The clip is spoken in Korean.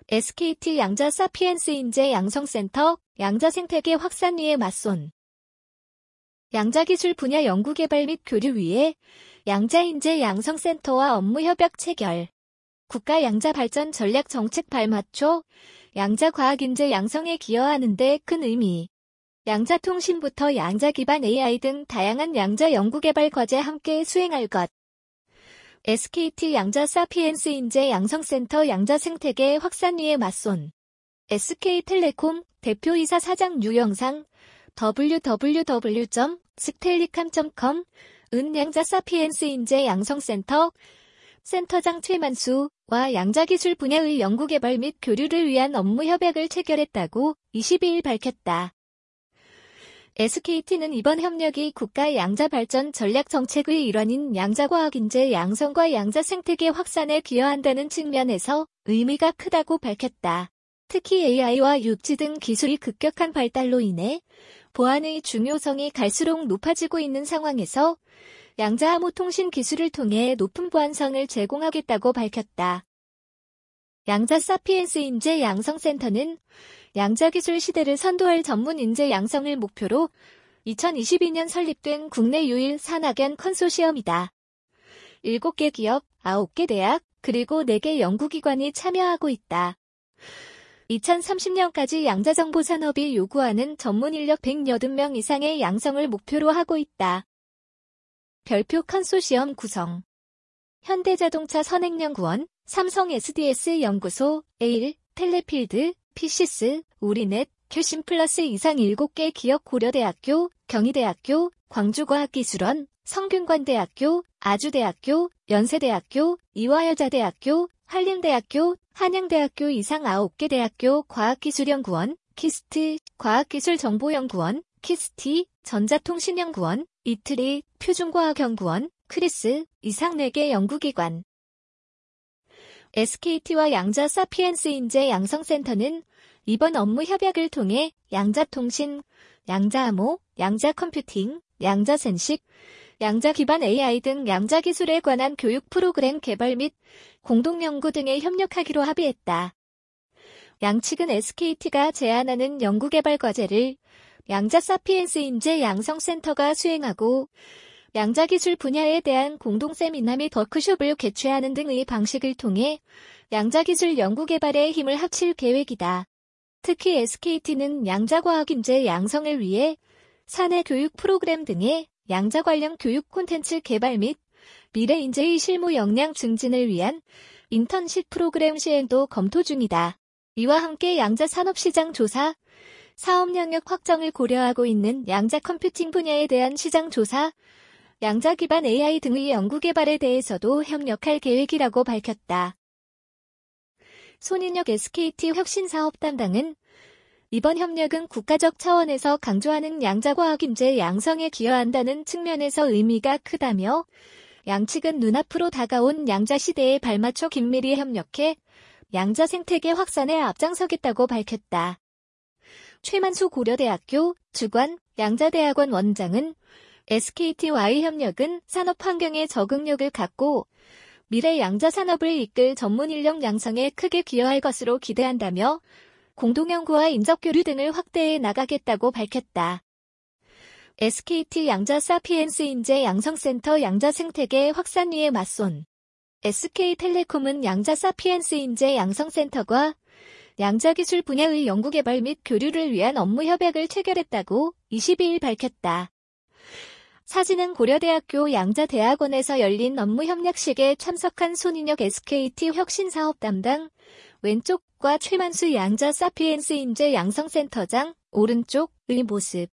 SKT 양자 사피엔스 인재 양성센터, 양자 생태계 확산 위에 맞선. 양자기술 분야 연구개발 및 교류 위해 양자인재 양성센터와 업무 협약 체결. 국가 양자 발전 전략 정책 발맞춰 양자 과학인재 양성에 기여하는 데 큰 의미. 양자통신부터 양자 기반 AI 등 다양한 양자 연구개발 과제 함께 수행할 것. SKT 양자 사피엔스 인재 양성센터 양자 생태계 확산 위에 맞선. SK텔레콤 대표이사 사장 유영상 www.sktellicom.com 은 양자 사피엔스 인재 양성센터 센터장 최만수와 양자기술 분야의 연구개발 및 교류를 위한 업무 협약을 체결했다고 22일 밝혔다. SKT는 이번 협력이 국가 양자 발전 전략 정책의 일환인 양자과학인재 양성과 양자 생태계 확산에 기여한다는 측면에서 의미가 크다고 밝혔다. 특히 AI와 육지 등 기술이 급격한 발달로 인해 보안의 중요성이 갈수록 높아지고 있는 상황에서 양자암호통신 기술을 통해 높은 보안성을 제공하겠다고 밝혔다. 양자 사피엔스 인재 양성센터는 양자기술 시대를 선도할 전문 인재 양성을 목표로 2022년 설립된 국내 유일 산학연 컨소시엄이다. 7개 기업, 9개 대학, 그리고 4개 연구기관이 참여하고 있다. 2030년까지 양자정보산업이 요구하는 전문 인력 180명 이상의 양성을 목표로 하고 있다. 별표 컨소시엄 구성. 현대자동차 선행연구원, 삼성 SDS 연구소, 에일, 텔레필드, 피시스, 우리넷, 큐심플러스 이상 7개 기업 고려대학교, 경희대학교, 광주과학기술원, 성균관대학교, 아주대학교, 연세대학교, 이화여자대학교, 한림대학교, 한양대학교 이상 9개 대학교 과학기술연구원, 키스트, 과학기술정보연구원, 키스티, 전자통신연구원, 이트리, 표준과학연구원, 크리스, 이상 4개 연구기관. SKT와 양자 사피엔스 인재 양성센터는 이번 업무 협약을 통해 양자통신, 양자암호, 양자컴퓨팅, 양자센식, 양자 기반 AI 등 양자기술에 관한 교육 프로그램 개발 및 공동연구 등에 협력하기로 합의했다. 양측은 SKT가 제안하는 연구개발 과제를 양자 사피엔스 인재 양성센터가 수행하고 양자기술 분야에 대한 공동 세미나 및 워크숍을 개최하는 등의 방식을 통해 양자기술 연구개발에 힘을 합칠 계획이다. 특히 SKT는 양자과학인재 양성을 위해 사내 교육 프로그램 등의 양자 관련 교육 콘텐츠 개발 및 미래 인재의 실무 역량 증진을 위한 인턴십 프로그램 시행도 검토 중이다. 이와 함께 양자 산업시장 조사, 사업 영역 확정을 고려하고 있는 양자 컴퓨팅 분야에 대한 시장 조사, 양자 기반 AI 등의 연구 개발에 대해서도 협력할 계획이라고 밝혔다. 손인혁 SKT 혁신사업 담당은 이번 협력은 국가적 차원에서 강조하는 양자과학인재 양성에 기여한다는 측면에서 의미가 크다며 양측은 눈앞으로 다가온 양자시대에 발맞춰 긴밀히 협력해 양자 생태계 확산에 앞장서겠다고 밝혔다. 최만수 고려대학교 주관 양자대학원 원장은 SKT와의 협력은 산업 환경에 적응력을 갖고 미래 양자 산업을 이끌 전문 인력 양성에 크게 기여할 것으로 기대한다며 공동연구와 인적교류 등을 확대해 나가겠다고 밝혔다. SKT 양자 사피엔스 인재 양성센터 양자 생태계 확산 위에 맞선. SK텔레콤은 양자 사피엔스 인재 양성센터과 양자기술 분야의 연구개발 및 교류를 위한 업무 협약을 체결했다고 22일 밝혔다. 사진은 고려대학교 양자대학원에서 열린 업무 협력식에 참석한 손인혁 SKT 혁신사업 담당, 왼쪽과 최만수 양자 사피엔스 인재 양성센터장, 오른쪽의 모습.